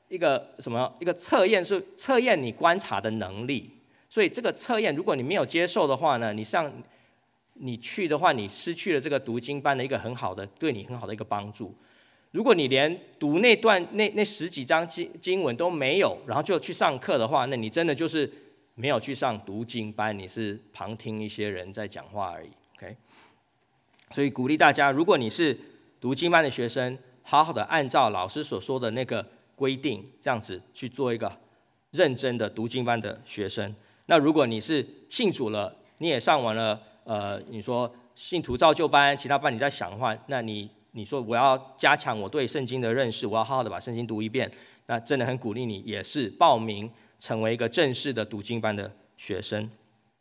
一个什么一个测验，是测验你观察的能力。所以这个测验，如果你没有接受的话呢，你上你去的话，你失去了这个读经班的一个很好的对你很好的一个帮助。如果你连读那段那那十几章经经文都没有，然后就去上课的话，那你真的就是没有去上读经班，你是旁听一些人在讲话而已。OK， 所以鼓励大家，如果你是读经班的学生，好好的按照老师所说的那个规定，这样子去做一个认真的读经班的学生。那如果你是信主了，你也上完了呃，你说信徒造就班，其他班你在想的话，那你你说我要加强我对圣经的认识，我要好好的把圣经读一遍，那真的很鼓励你，也是报名成为一个正式的读经班的学生。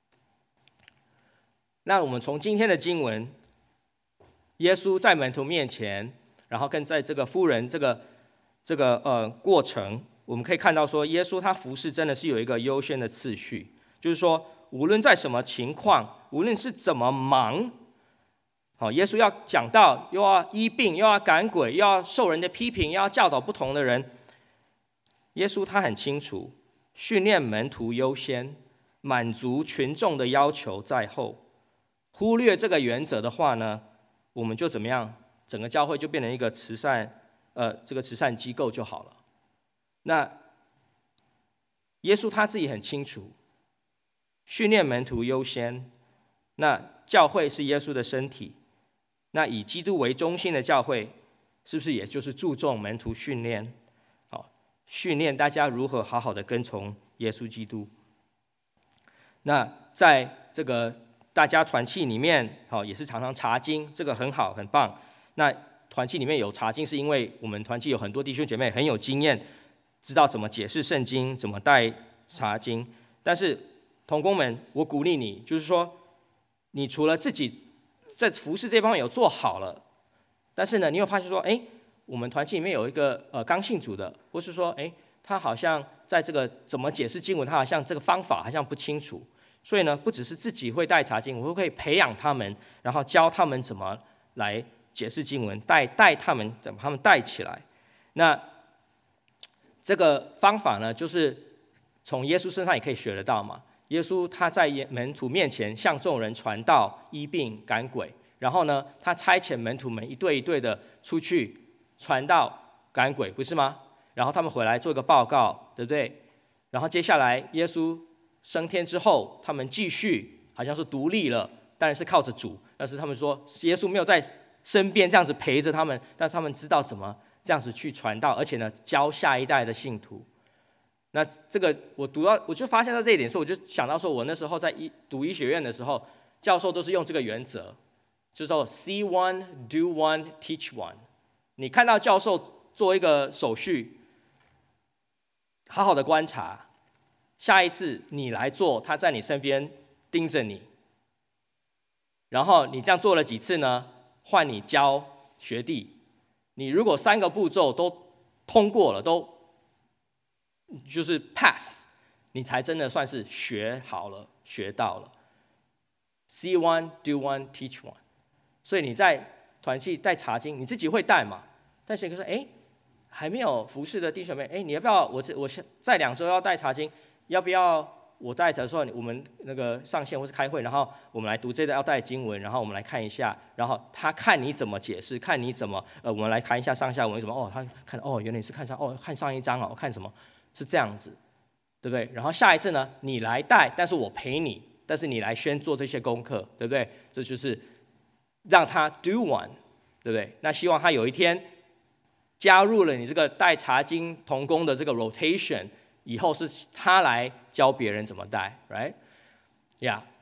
那我们从今天的经文，耶稣在门徒面前，然后跟在这个妇人这个这个呃过程，我们可以看到说，耶稣他服事真的是有一个优先的次序，就是说无论在什么情况，无论是怎么忙。好，耶稣要讲道，又要医病，又要赶鬼，又要受人的批评，又要教导不同的人。耶稣他很清楚，训练门徒优先，满足群众的要求在后。忽略这个原则的话呢，我们就怎么样？整个教会就变成一个慈善，呃，这个慈善机构就好了。那耶稣他自己很清楚，训练门徒优先，那教会是耶稣的身体。那以基督为中心的教会，是不是也就是注重门徒训练？好，训练大家如何好好的跟从耶稣基督。那在这个大家团契里面，好也是常常查经，这个很好很棒。那团契里面有查经，是因为我们团契有很多弟兄姐妹很有经验，知道怎么解释圣经，怎么带查经。但是同工们，我鼓励你，就是说，你除了自己在服事这方面有做好了，但是呢，你有发现说，哎，我们团契里面有一个呃刚信主的，或是说，哎，他好像在这个怎么解释经文，他好像这个方法好像不清楚。所以呢，不只是自己会带查经，我们可以培养他们，然后教他们怎么来解释经文，带带他们，把他们带起来。那这个方法呢，就是从耶稣身上也可以学得到嘛。耶稣他在门徒面前向众人传道、医病、赶鬼，然后呢，他差遣门徒们一队一队的出去传道、赶鬼，不是吗？然后他们回来做个报告，对不对？然后接下来耶稣升天之后，他们继续好像是独立了，当然是靠着主，但是他们说耶稣没有在身边这样子陪着他们，但是他们知道怎么这样子去传道，而且呢，教下一代的信徒。那这个我读到，我就发现到这一点，所以我就想到说，我那时候在医读医学院的时候，教授都是用这个原则，就是说 see one, do one, teach one。你看到教授做一个手续，好好的观察，下一次你来做，他在你身边盯着你，然后你这样做了几次呢？换你教学弟，你如果三个步骤都通过了，都就是 pass， 你才真的算是学好了，学到了。See one, do one, teach one。所以你在团契带查经，你自己会带嘛？但是你说，哎，还没有服侍的弟兄妹，哎，你要不要我这我在两周要带查经，要不要我带着说我们那个上线或是开会，然后我们来读这个要带经文，然后我们来看一下，然后他看你怎么解释，看你怎么呃，我们来看一下上下文什么哦，他看哦，原来你是看上哦，看上一章哦，看什么？是这样子，对不对？然后下一次呢，你来带，但是我陪你，但是你来先做这些功课，对不对？这就是让他 do one， 对不对？那希望他有一天加入了你这个带查经同工的这个 rotation， 以后是他来教别人怎么带 ，right？ 呀、yeah ，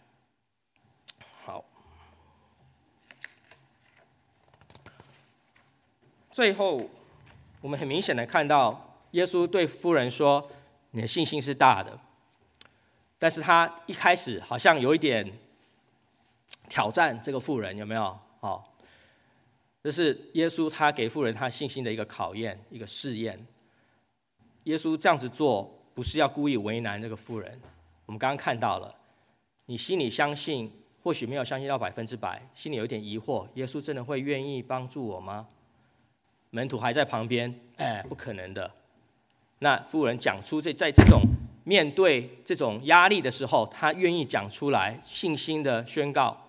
好。最后，我们很明显的看到。耶稣对妇人说：“你的信心是大的。”但是他一开始好像有一点挑战这个妇人，有没有？哦，这是耶稣他给妇人他信心的一个考验，一个试验。耶稣这样子做，不是要故意为难这个妇人。我们刚刚看到了，你心里相信，或许没有相信到百分之百，心里有一点疑惑：耶稣真的会愿意帮助我吗？门徒还在旁边，哎，不可能的。 那妇人讲出这在这种面对这种压力的时候，她愿意讲出来，信心的宣告，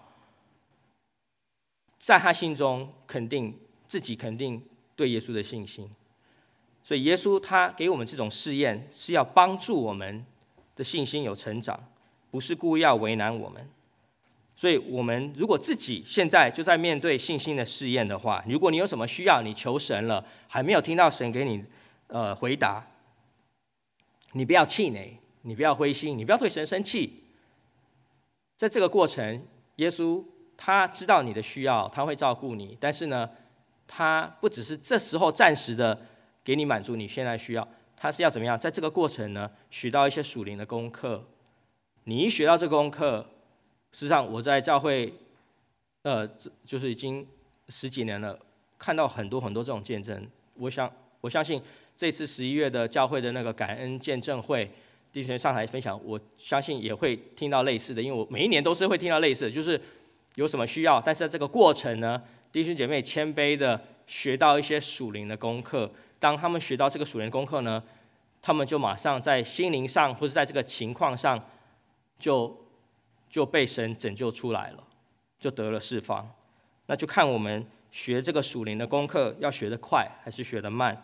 在她心中肯定自己肯定对耶稣的信心。所以耶稣他给我们这种试验，是要帮助我们的信心有成长，不是故意要为难我们。所以我们如果自己现在就在面对信心的试验的话，如果你有什么需要，你求神了，还没有听到神给你呃回答，你不要气馁，你不要灰心，你不要对神生气。在这个过程，耶稣他知道你的需要，他会照顾你，但是呢，他不只是这时候暂时的给你满足你现在需要，他是要怎么样？在这个过程呢，学到一些属灵的功课。你一学到这个功课，事实上我在教会，呃，就是已经十几年了，看到很多很多这种见证。我想，我相信这次十一月的教会的那个感恩见证会，弟兄上台分享，我相信也会听到类似的，因为我每一年都是会听到类似的，就是有什么需要，但是在这个过程呢，弟兄姐妹谦卑的学到一些属灵的功课。当他们学到这个属灵功课呢，他们就马上在心灵上或是在这个情况上就就被神拯救出来了，就得了释放。那就看我们学这个属灵的功课要学得快还是学得慢。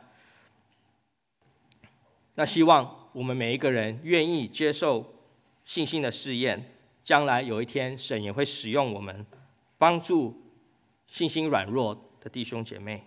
那希望我们每一个人愿意接受信心的试验，将来有一天神也会使用我们，帮助信心软弱的弟兄姐妹。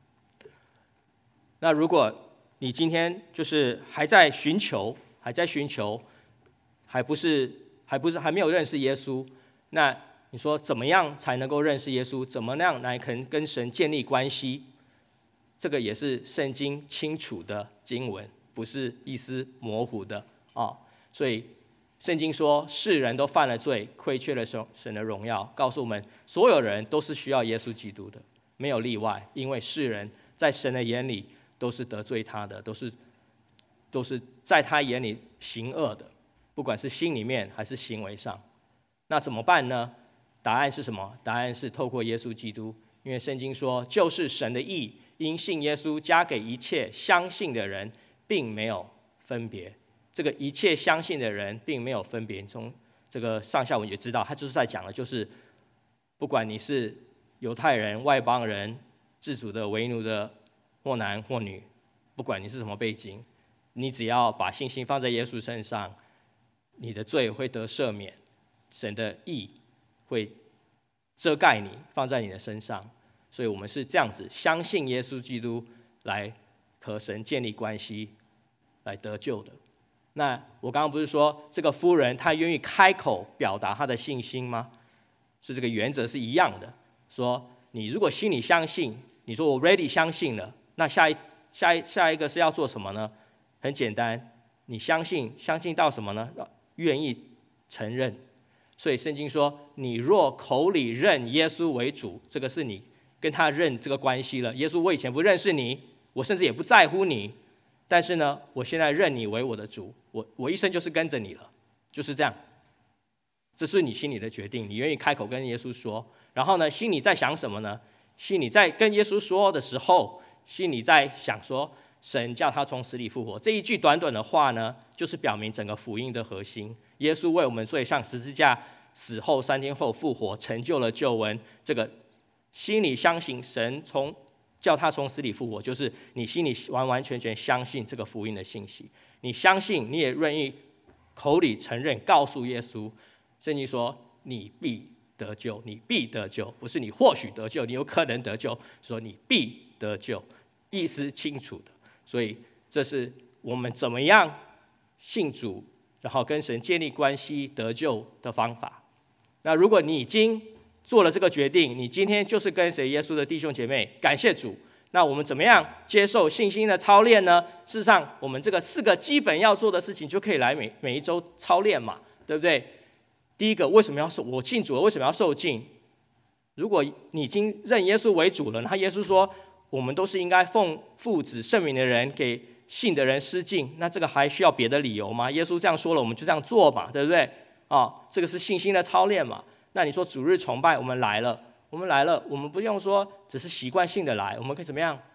那如果你今天就是还在寻求，还在寻求，还不是还不是还没有认识耶稣，那你说怎么样才能够认识耶稣？怎么样来跟跟神建立关系？这个也是圣经清楚的经文，不是一丝模糊的啊、哦。所以圣经说，世人都犯了罪，亏缺了神的荣耀，告诉我们所有人都是需要耶稣基督的，没有例外，因为世人在神的眼里都是得罪他的，都是都是在他眼里行恶的，不管是心里面还是行为上。那怎么办呢？答案是什么？答案是透过耶稣基督，因为圣经说，就是神的义，因信耶稣加给一切相信的人，并没有分别。这个一切相信的人并没有分别。从这个上下文也知道，他就是在讲的，就是不管你是犹太人、外邦人、自主的、为奴的，或男或女，不管你是什么背景，你只要把信心放在耶稣身上，你的罪会得赦免，神的义会遮盖你，放在你的身上。所以我们是这样子相信耶稣基督来和神建立关系，来得救的。那我刚刚不是说这个夫人她愿意开口表达她的信心吗？所以这个原则是一样的，说你如果心里相信，你说我 ready 相信了，那下一下一下一个是要做什么呢？很简单，你相信相信到什么呢？愿意承认。所以圣经说，你若口里认耶稣为主，这个是你跟他认这个关系了。耶稣，我以前不认识你，我甚至也不在乎你，但是呢，我现在认你为我的主，我我一生就是跟着你了，就是这样。这是你心里的决定，你愿意开口跟耶稣说。然后呢，心里在想什么呢？心里在跟耶稣说的时候，心里在想说，神叫他从死里复活。这一句短短的话呢，就是表明整个福音的核心。耶稣为我们罪上十字架死后三天后复活，成就了救恩。这个心里相信神从叫他从死里复活，就是你心里完完全全相信这个福音的信息。你相信，你也愿意口里承认，告诉耶稣。圣经说，你必得救，你必得救，不是你或许得救，你有可能得救，说你必得救，意思清楚的。所以这是我们怎么样信主，然后跟神建立关系得救的方法。那如果你已经做了这个决定，你今天就是跟随耶稣的弟兄姐妹，感谢主。那我们怎么样接受信心的操练呢？事实上，我们这个四个基本要做的事情，就可以来每每一周操练嘛，对不对？第一个，为什么要受？我信主了，为什么要受浸？如果你已经认耶稣为主了，那耶稣说，我们都是应该奉父子圣名的人给信的人施浸，那这个还需要别的理由吗？耶稣这样说了，我们就这样做嘛，对不对？哦，这个是信心的操练嘛。那你说主日崇拜我们来了，我们来了，我们不用说只是习惯性的来，我们可以怎么样？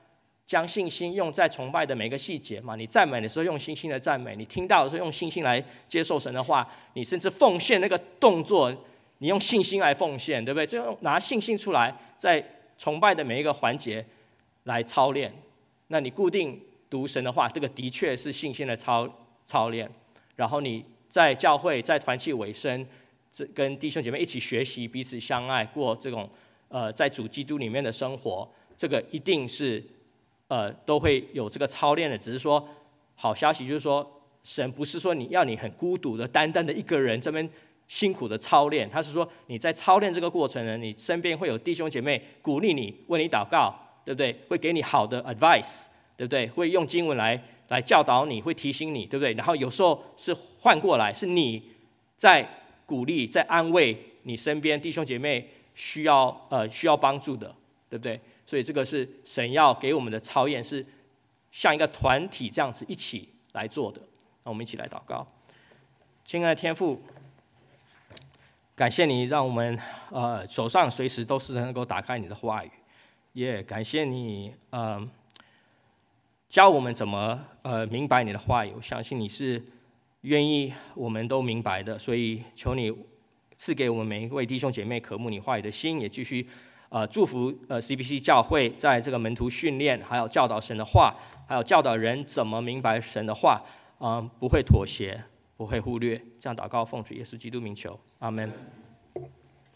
将信心用在崇拜的每个细节嘛，你赞美的时候用信心的赞美，你听到的时候用信心来接受神的话，你甚至奉献那个动作，你用信心来奉献，对不对？就拿信心出来，在崇拜的每一个环节来操练。那你固定读神的话，这个的确是信心的操操练。然后你在教会、在团契委身，跟弟兄姐妹一起学习，彼此相爱，过这种呃在主基督里面的生活，这个一定是呃都会有这个操练的。只是说，好消息就是说，神不是说你要你很孤独的、单单的一个人这边辛苦的操练，他是说你在操练这个过程呢，你身边会有弟兄姐妹鼓励你、为你祷告，对不对？会给你好的 advice， 对不对？会用经文来来教导你，会提醒你，对不对？然后有时候是换过来，是你在鼓励、在安慰你身边弟兄姐妹需要呃需要帮助的，对不对？所以这个是神要给我们的操练，是像一个团体这样子一起来做的。那我们一起来祷告。亲爱的天父，感谢你让我们呃手上随时都是能够打开你的话语，也感谢你呃教我们怎么呃明白你的话语。我相信你是愿意我们都明白的，所以求你赐给我们每一位弟兄姐妹渴慕你话语的心，也继续呃祝福呃 C B C 教会在这个门徒训练，还有教导神的话，还有教导人怎么明白神的话，嗯、呃，不会妥协，不会忽略。这样祷告奉主耶稣基督名求，阿们。